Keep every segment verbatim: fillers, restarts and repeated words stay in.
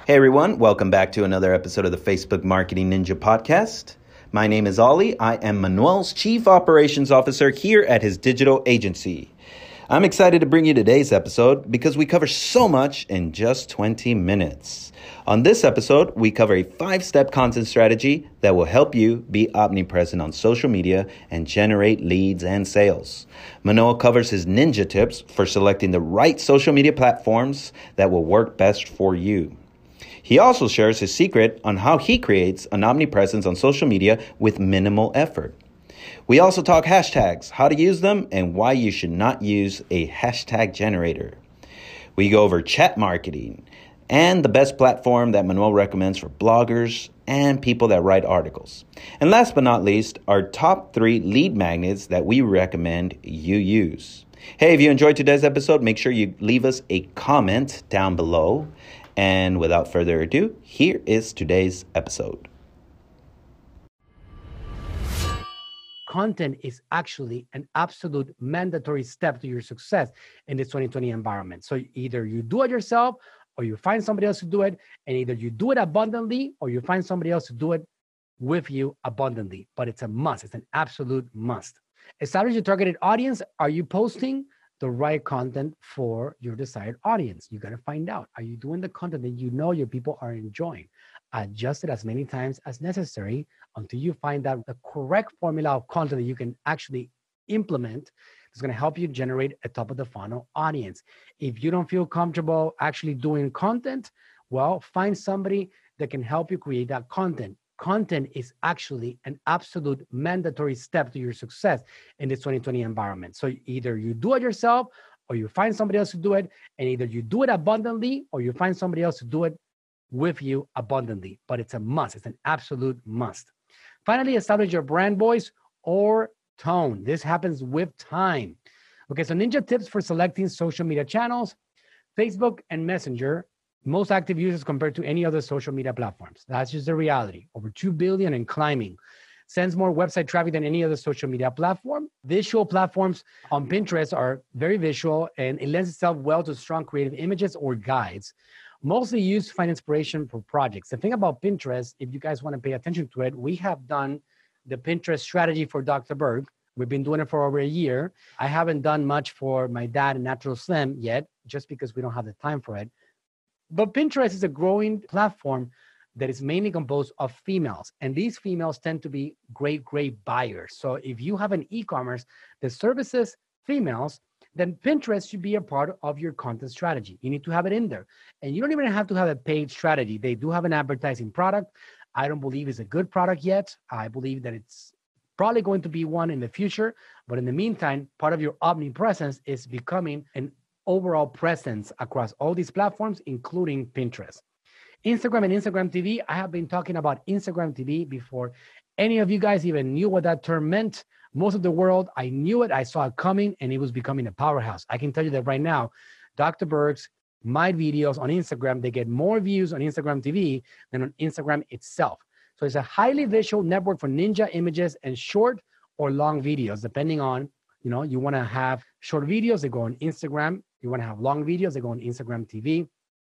Hey everyone, welcome back to another episode of the Facebook Marketing Ninja podcast. My name is Ollie. I am Manuel's Chief Operations Officer here at his digital agency. I'm excited to bring you today's episode because we cover so much in just twenty minutes. On this episode, we cover a five-step content strategy that will help you be omnipresent on social media and generate leads and sales. Manuel covers his ninja tips for selecting the right social media platforms that will work best for you. He also shares his secret on how he creates an omnipresence on social media with minimal effort. We also talk hashtags, how to use them, and why you should not use a hashtag generator. We go over chat marketing and the best platform that Manuel recommends for bloggers and people that write articles. And last but not least, our top three lead magnets that we recommend you use. Hey, if you enjoyed today's episode, make sure you leave us a comment down below. And without further ado, here is today's episode. Content is actually an absolute mandatory step to your success in this twenty twenty environment. So either you do it yourself or you find somebody else to do it, and either you do it abundantly or you find somebody else to do it with you abundantly. But it's a must. It's an absolute must. Establish your targeted audience. Are you posting the right content for your desired audience? You got to find out, are you doing the content that you know your people are enjoying? Adjust it as many times as necessary until you find out the correct formula of content that you can actually implement. It's going to help you generate a top of the funnel audience. If you don't feel comfortable actually doing content, well, find somebody that can help you create that content. Content is actually an absolute mandatory step to your success in this twenty twenty environment. So either you do it yourself or you find somebody else to do it, and either you do it abundantly or you find somebody else to do it with you abundantly. But it's a must. It's an absolute must. Finally, establish your brand voice or tone. This happens with time. Okay, so ninja tips for selecting social media channels: Facebook and Messenger, most active users compared to any other social media platforms. That's just the reality. Over two billion and climbing. Sends more website traffic than any other social media platform. Visual platforms on Pinterest are very visual, and it lends itself well to strong creative images or guides. Mostly used to find inspiration for projects. The thing about Pinterest, if you guys want to pay attention to it, we have done the Pinterest strategy for Doctor Berg. We've been doing it for over a year. I haven't done much for my dad and Natural Slim yet, just because we don't have the time for it. But Pinterest is a growing platform that is mainly composed of females. And these females tend to be great, great buyers. So if you have an e-commerce that services females, then Pinterest should be a part of your content strategy. You need to have it in there. And you don't even have to have a paid strategy. They do have an advertising product. I don't believe it's a good product yet. I believe that it's probably going to be one in the future. But in the meantime, part of your omnipresence is becoming an overall presence across all these platforms, including Pinterest. Instagram and Instagram T V. I have been talking about Instagram T V before any of you guys even knew what that term meant. Most of the world, I knew it, I saw it coming, and it was becoming a powerhouse. I can tell you that right now, Doctor Berg's, my videos on Instagram, they get more views on Instagram T V than on Instagram itself. So it's a highly visual network for ninja images and short or long videos, depending on, you know, you want to have short videos that go on Instagram. You want to have long videos that go on Instagram T V.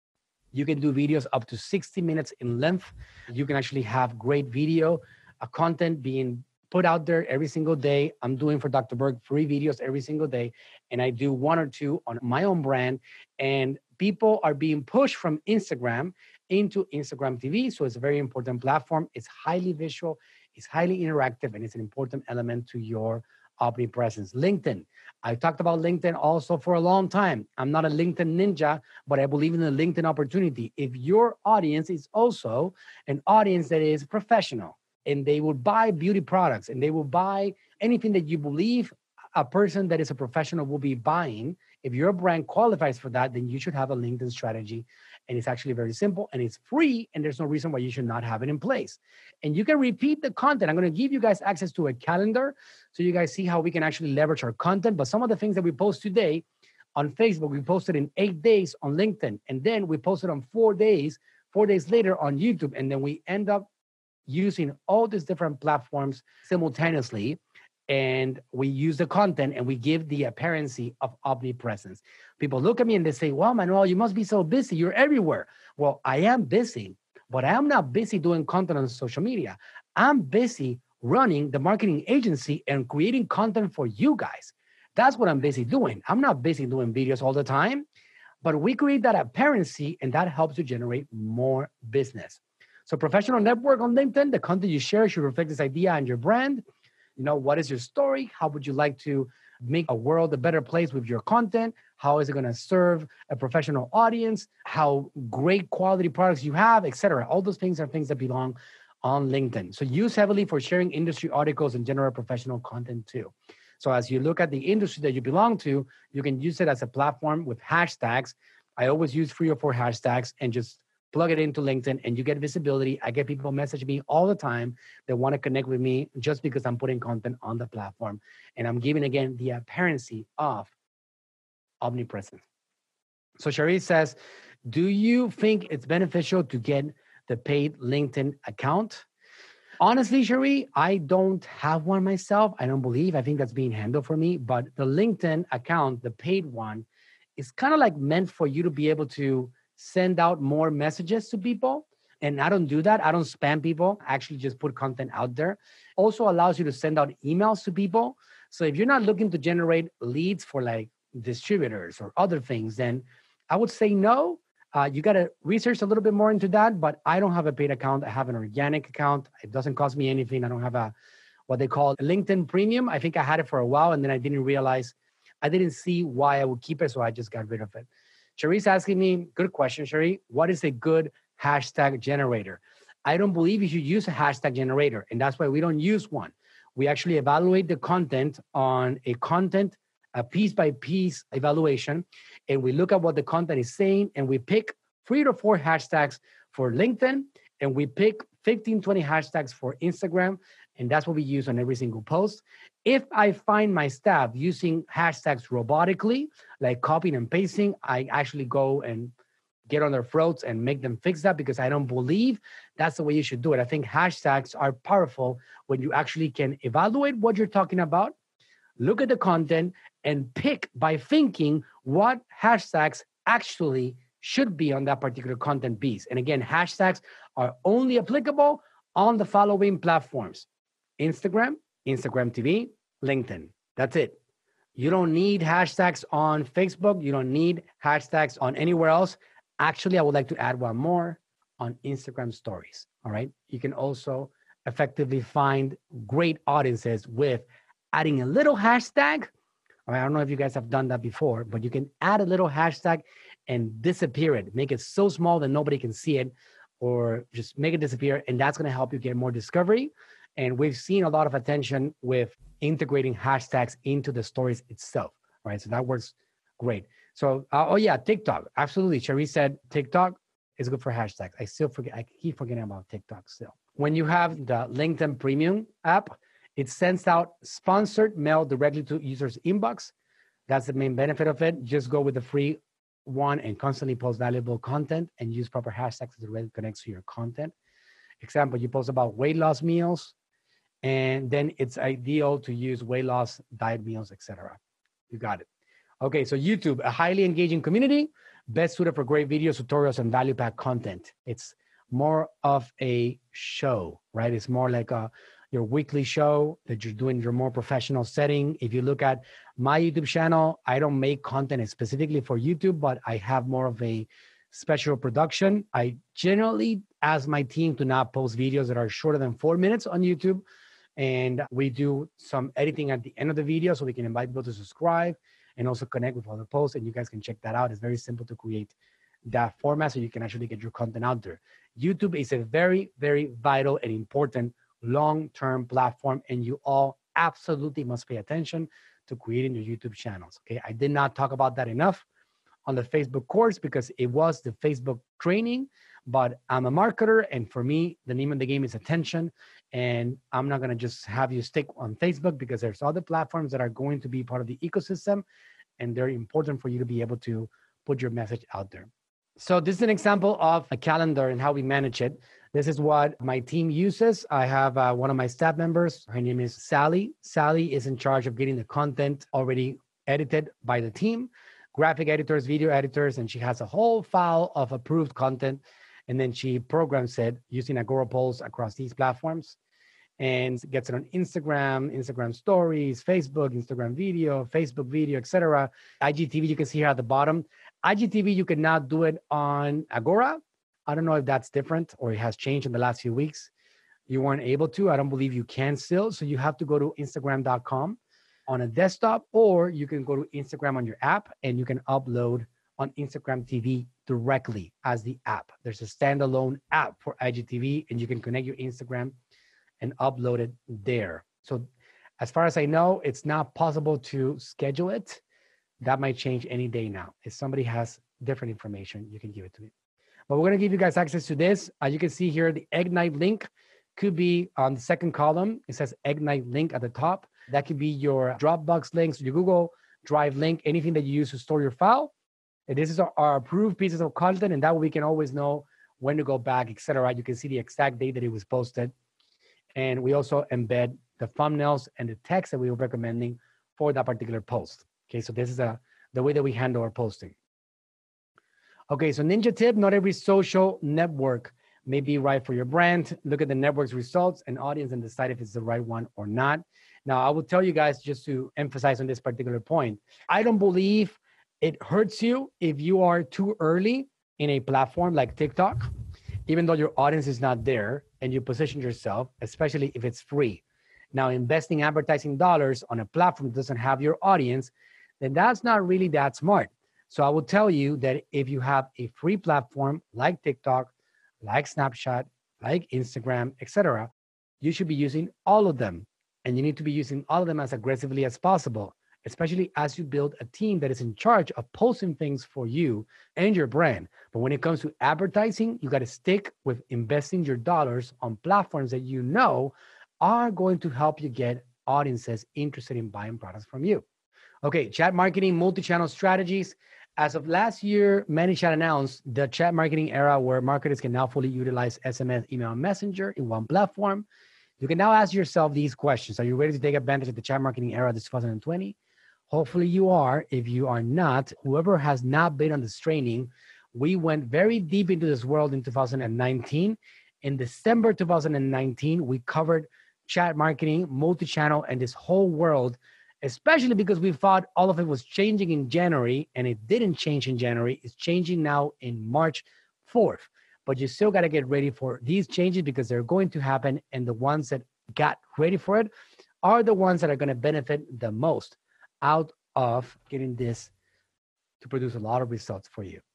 You can do videos up to sixty minutes in length. You can actually have great video uh, content being put out there every single day. I'm doing for Doctor Berg three videos every single day, and I do one or two on my own brand. And people are being pushed from Instagram into Instagram T V. So it's a very important platform. It's highly visual, it's highly interactive, and it's an important element to your omnipresence. LinkedIn. I talked about LinkedIn also for a long time. I'm not a LinkedIn ninja, but I believe in the LinkedIn opportunity. If your audience is also an audience that is professional and they will buy beauty products and they will buy anything that you believe a person that is a professional will be buying, if your brand qualifies for that, then you should have a LinkedIn strategy. And it's actually very simple and it's free, and there's no reason why you should not have it in place. And you can repeat the content. I'm going to give you guys access to a calendar so you guys see how we can actually leverage our content. But some of the things that we post today on Facebook, we posted in eight days on LinkedIn. And then we posted on four days, four days later on YouTube. And then we end up using all these different platforms simultaneously. and we use the content and we give the appearance of omnipresence. People look at me and they say, wow, Manuel, you must be so busy. You're everywhere. Well, I am busy, but I am not busy doing content on social media. I'm busy running the marketing agency and creating content for you guys. That's what I'm busy doing. I'm not busy doing videos all the time, but we create that appearance and that helps you generate more business. So professional network on LinkedIn, the content you share should reflect this idea and your brand. You know, what is your story? How would you like to make a world a better place with your content? How is it going to serve a professional audience? How great quality products you have, et cetera. All those things are things that belong on LinkedIn. So use heavily for sharing industry articles and general professional content too. So as you look at the industry that you belong to, you can use it as a platform with hashtags. I always use three or four hashtags and just plug it into LinkedIn and you get visibility. I get people message me all the time that want to connect with me just because I'm putting content on the platform. And I'm giving, again, the appearance of omnipresence. So Cherie says, do you think it's beneficial to get the paid LinkedIn account? Honestly, Cherie, I don't have one myself. I don't believe. I think that's being handled for me. But the LinkedIn account, the paid one, is kind of like meant for you to be able to send out more messages to people. And I don't do that. I don't spam people. I actually just put content out there. Also allows you to send out emails to people. So if you're not looking to generate leads for like distributors or other things, then I would say no. Uh, you got to research a little bit more into that, but I don't have a paid account. I have an organic account. It doesn't cost me anything. I don't have a what they call a LinkedIn Premium. I think I had it for a while, and then I didn't realize, I didn't see why I would keep it, so I just got rid of it. Cherie's asking me, good question, Cherie. What is a good hashtag generator? I don't believe you should use a hashtag generator, and that's why we don't use one. We actually evaluate the content on a content a piece by piece evaluation, and we look at what the content is saying, and we pick three to four hashtags for LinkedIn, and we pick fifteen, twenty hashtags for Instagram, and that's what we use on every single post. If I find my staff using hashtags robotically, like copying and pasting, I actually go and get on their throats and make them fix that because I don't believe that's the way you should do it. I think hashtags are powerful when you actually can evaluate what you're talking about, look at the content, and pick by thinking what hashtags actually should be on that particular content piece. And again, hashtags are only applicable on the following platforms: Instagram, Instagram T V, LinkedIn. That's it. You don't need hashtags on Facebook. You don't need hashtags on anywhere else. Actually, I would like to add one more on Instagram stories. All right. You can also effectively find great audiences with adding a little hashtag. I don't know if you guys have done that before, but you can add a little hashtag and disappear it. Make it so small that nobody can see it, or just make it disappear. And that's going to help you get more discovery. And we've seen a lot of attention with integrating hashtags into the stories itself, right? So that works great. So, uh, oh yeah, TikTok. Absolutely. Cherie said TikTok is good for hashtags. I still forget, I keep forgetting about TikTok still. When you have the LinkedIn Premium app, it sends out sponsored mail directly to users' inbox. That's the main benefit of it. Just go with the free one and constantly post valuable content and use proper hashtags that directly connects to your content. Example, you post about weight loss meals, and then it's ideal to use weight loss diet meals, et cetera. You got it. Okay, so YouTube, a highly engaging community, best suited for great videos, tutorials, and value-packed content. It's more of a show, right? It's more like a your weekly show that you're doing your more professional setting. If you look at my YouTube channel, I don't make content specifically for YouTube, but I have more of a special production. I generally ask my team to not post videos that are shorter than four minutes on YouTube. And we do some editing at the end of the video so we can invite people to subscribe and also connect with other posts. And you guys can check that out. It's very simple to create that format so you can actually get your content out there. YouTube is a very, very vital and important long-term platform, and you all absolutely must pay attention to creating your YouTube channels. Okay, I did not talk about that enough on the Facebook course because it was the Facebook training, but I'm a marketer, and for me, the name of the game is attention. And I'm not going to just have you stick on Facebook because there's other platforms that are going to be part of the ecosystem, and they're important for you to be able to put your message out there. So this is an example of a calendar and how we manage it. This is what my team uses. I have uh, one of my staff members. Her name is Sally. Sally is in charge of getting the content already edited by the team, graphic editors, video editors, and she has a whole file of approved content. And then she programs it using Agora polls across these platforms and gets it on Instagram, Instagram stories, Facebook, Instagram video, Facebook video, et cetera. I G T V, you can see here at the bottom. I G T V, you can now do it on Agora. I don't know if that's different or it has changed in the last few weeks. You weren't able to. I don't believe you can still. So you have to go to Instagram dot com on a desktop, or you can go to Instagram on your app and you can upload on Instagram T V directly as the app. There's a standalone app for I G T V and you can connect your Instagram and upload it there. So as far as I know, it's not possible to schedule it. That might change any day now. If somebody has different information, you can give it to me. But we're gonna give you guys access to this. As you can see here, the Egnyte link could be on the second column. It says Egnyte link at the top. That could be your Dropbox links, your Google Drive link, anything that you use to store your file. And this is our, our approved pieces of content, and that way we can always know when to go back, et cetera. You can see the exact date that it was posted. And we also embed the thumbnails and the text that we were recommending for that particular post. Okay, so this is a, the way that we handle our posting. Okay, so ninja tip, not every social network may be right for your brand. Look at the network's results and audience and decide if it's the right one or not. Now, I will tell you guys, just to emphasize on this particular point, I don't believe it hurts you if you are too early in a platform like TikTok, even though your audience is not there and you position yourself, especially if it's free. Now, investing advertising dollars on a platform that doesn't have your audience, then that's not really that smart. So I will tell you that if you have a free platform like TikTok, like Snapchat, like Instagram, et cetera, you should be using all of them. And you need to be using all of them as aggressively as possible, especially as you build a team that is in charge of posting things for you and your brand. But when it comes to advertising, you got to stick with investing your dollars on platforms that you know are going to help you get audiences interested in buying products from you. Okay, chat marketing, multi-channel strategies. As of last year, ManyChat announced the chat marketing era where marketers can now fully utilize S M S, email, and messenger in one platform. You can now ask yourself these questions. Are you ready to take advantage of the chat marketing era this two thousand twenty? Hopefully you are. If you are not, whoever has not been on this training, we went very deep into this world in two thousand nineteen. In December two thousand nineteen, we covered chat marketing, multi-channel, and this whole world, especially because we thought all of it was changing in January, and it didn't change in January. It's changing now in March fourth. But you still got to get ready for these changes because they're going to happen, and the ones that got ready for it are the ones that are going to benefit the most out of getting this to produce a lot of results for you.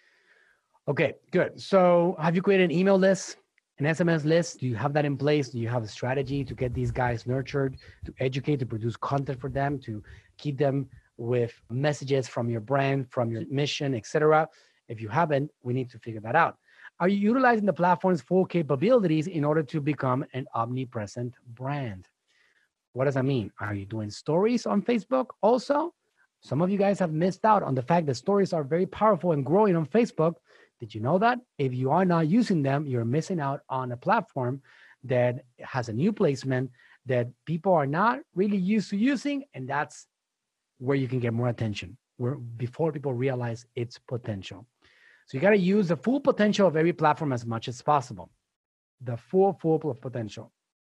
Okay, good. So have you created an email list, an S M S list? Do you have that in place? Do you have a strategy to get these guys nurtured, to educate, to produce content for them, to keep them with messages from your brand, from your mission, et cetera? If you haven't, we need to figure that out. Are you utilizing the platform's full capabilities in order to become an omnipresent brand? What does that mean? Are you doing stories on Facebook also? Some of you guys have missed out on the fact that stories are very powerful and growing on Facebook. Did you know that? If you are not using them, you're missing out on a platform that has a new placement that people are not really used to using, and that's where you can get more attention, where before people realize its potential. So you got to use the full potential of every platform as much as possible. The full, full potential.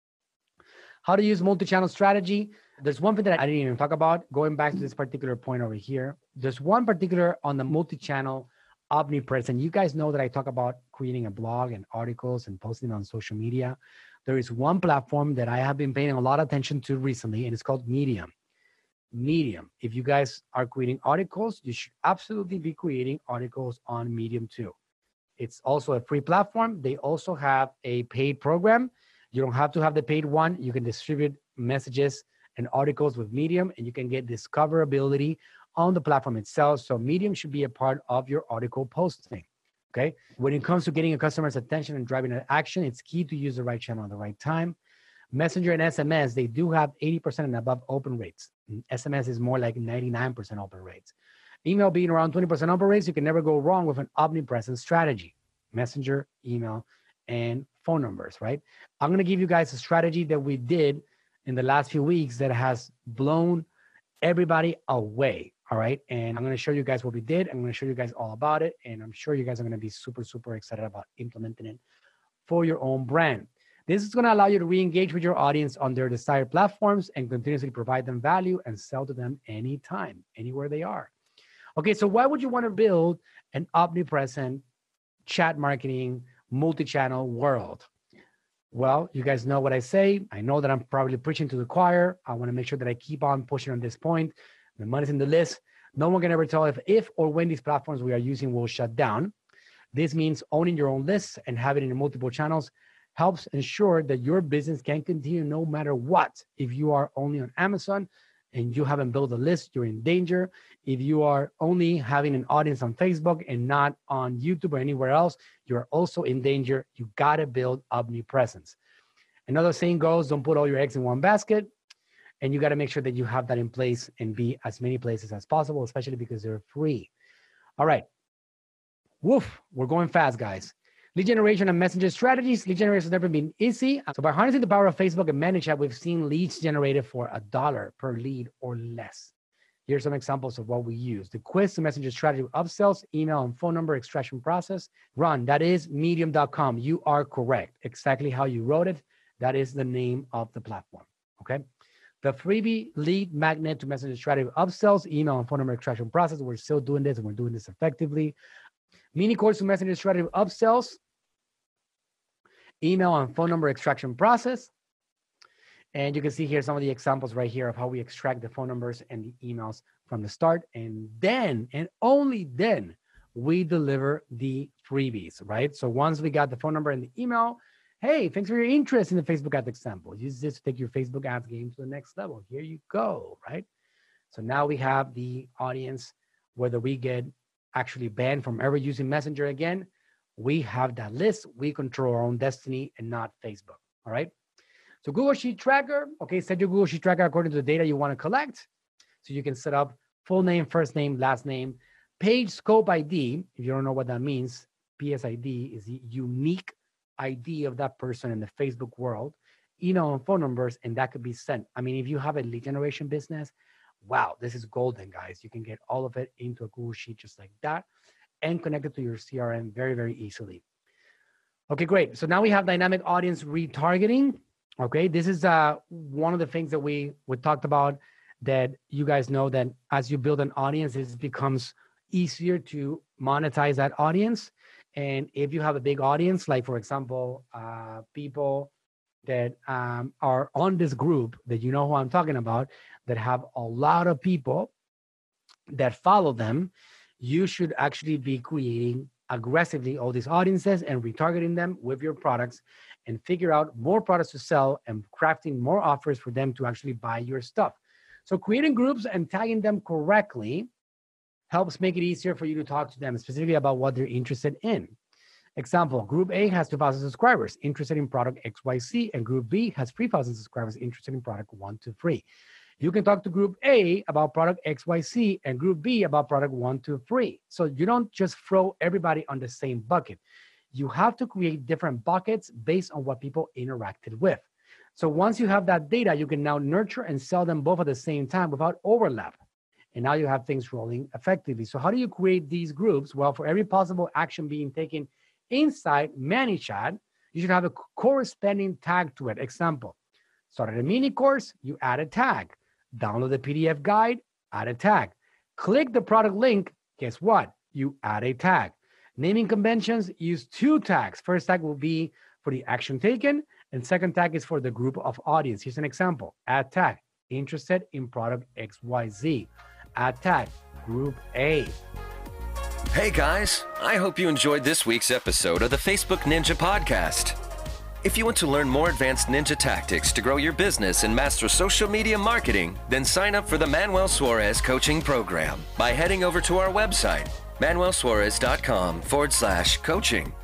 How to use multi-channel strategy. There's one thing that I didn't even talk about, going back to this particular point over here. There's one particular on the multi-channel omnipresent. You guys know that I talk about creating a blog and articles and posting on social media. There is one platform that I have been paying a lot of attention to recently, and it's called Medium. Medium. If you guys are creating articles, you should absolutely be creating articles on Medium too. It's also a free platform. They also have a paid program. You don't have to have the paid one. You can distribute messages and articles with Medium, and you can get discoverability on the platform itself. So Medium should be a part of your article posting, okay? When it comes to getting a customer's attention and driving an action, it's key to use the right channel at the right time. Messenger and S M S, they do have eighty percent and above open rates. S M S is more like ninety-nine percent open rates. Email being around twenty percent open rates, you can never go wrong with an omnipresent strategy. Messenger, email, and phone numbers, right? I'm going to give you guys a strategy that we did in the last few weeks that has blown everybody away. All right. And I'm going to show you guys what we did. I'm going to show you guys all about it. And I'm sure you guys are going to be super, super excited about implementing it for your own brand. This is going to allow you to re-engage with your audience on their desired platforms and continuously provide them value and sell to them anytime, anywhere they are. Okay. So why would you want to build an omnipresent chat marketing, multi-channel world? Well, you guys know what I say. I know that I'm probably preaching to the choir. I want to make sure that I keep on pushing on this point. The money's in the list. No one can ever tell if, if or when these platforms we are using will shut down. This means owning your own lists and having it in multiple channels helps ensure that your business can continue no matter what. If you are only on Amazon and you haven't built a list, you're in danger. If you are only having an audience on Facebook and not on YouTube or anywhere else, you're also in danger. You got to build omnipresence. Another saying goes, don't put all your eggs in one basket. And you got to make sure that you have that in place and be as many places as possible, especially because they're free. All right. Woof. We're going fast, guys. Lead generation and messenger strategies. Lead generation has never been easy. So by harnessing the power of Facebook and ManyChat, we've seen leads generated for a dollar per lead or less. Here's some examples of what we use. The quiz to messenger strategy with upsells, email and phone number extraction process. Run, that is medium dot com. You are correct. Exactly how you wrote it. That is the name of the platform, okay? The freebie lead magnet to messenger strategy with upsells, email and phone number extraction process. We're still doing this and we're doing this effectively. Mini course to messenger strategy with upsells, email and phone number extraction process. And you can see here some of the examples right here of how we extract the phone numbers and the emails from the start. And then, and only then, we deliver the freebies, right? So once we got the phone number and the email, hey, thanks for your interest in the Facebook ads example. Use this to take your Facebook ads game to the next level. Here you go, right? So now we have the audience, whether we get actually banned from ever using Messenger again, we have that list. We control our own destiny and not Facebook, all right? So Google Sheet Tracker, okay, set your Google Sheet Tracker according to the data you want to collect. So you can set up full name, first name, last name, page scope I D. If you don't know what that means, P S I D is the unique I D of that person in the Facebook world, email and phone numbers, and that could be sent. I mean, if you have a lead generation business, wow, this is golden, guys. You can get all of it into a Google Sheet just like that and connect it to your C R M very, very easily. Okay, great. So now we have dynamic audience retargeting. Okay, this is uh, one of the things that we, we talked about, that you guys know that as you build an audience, it becomes easier to monetize that audience. And if you have a big audience, like for example, uh, people that um, are on this group that you know who I'm talking about, that have a lot of people that follow them, you should actually be creating aggressively all these audiences and retargeting them with your products and figure out more products to sell and crafting more offers for them to actually buy your stuff. So creating groups and tagging them correctly helps make it easier for you to talk to them specifically about what they're interested in. Example, Group A has two thousand subscribers interested in product X Y Z, and Group B has three thousand subscribers interested in product one two three. You can talk to Group A about product X Y Z and Group B about product one two three. So you don't just throw everybody on the same bucket. You have to create different buckets based on what people interacted with. So once you have that data, you can now nurture and sell them both at the same time without overlap. And now you have things rolling effectively. So how do you create these groups? Well, for every possible action being taken inside ManyChat, you should have a corresponding tag to it. Example, started a mini course, you add a tag. Download the P D F guide, add a tag. Click the product link, guess what? You add a tag. Naming conventions, use two tags. First tag will be for the action taken, and second tag is for the group of audience. Here's an example. Add tag, interested in product X Y Z. Add tag, Group A. Hey guys, I hope you enjoyed this week's episode of the Facebook Ninja Podcast. If you want to learn more advanced ninja tactics to grow your business and master social media marketing, then sign up for the Manuel Suarez Coaching Program by heading over to our website, manuel suarez dot com forward slash coaching.